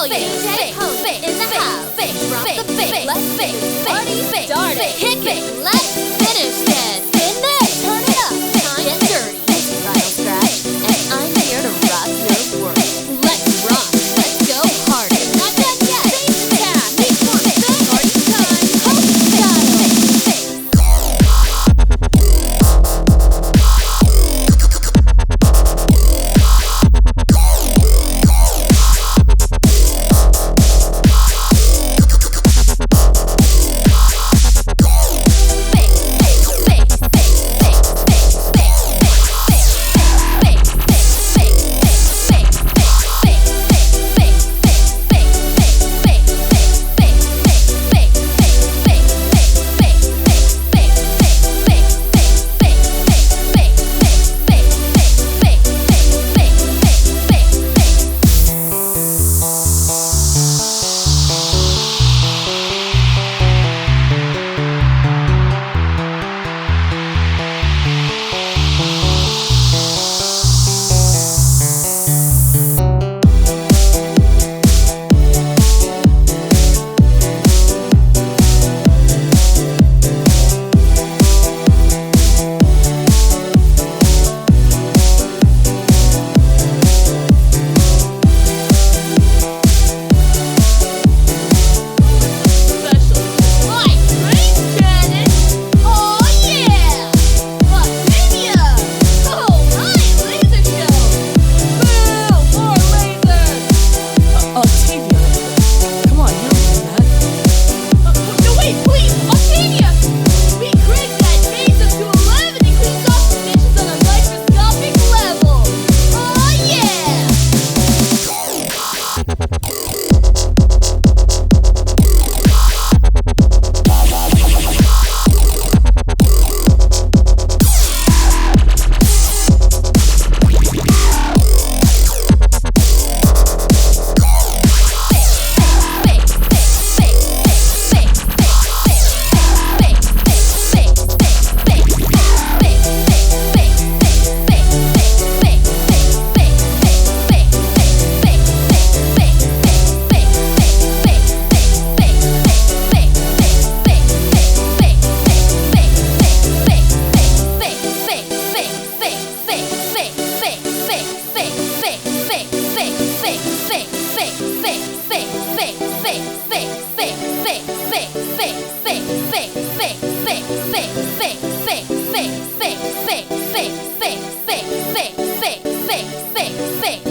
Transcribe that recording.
DJ Post in the house. Drop the bass. Let's party started. Kick it. Let's finish this. In there. Turn it up. Time get dirty. It's Vinyl Scratch, and I'm here to rock your world. Let's rock. Let's go harder. Not done yet. Face attack. Need more. Party time. Post style. Fake.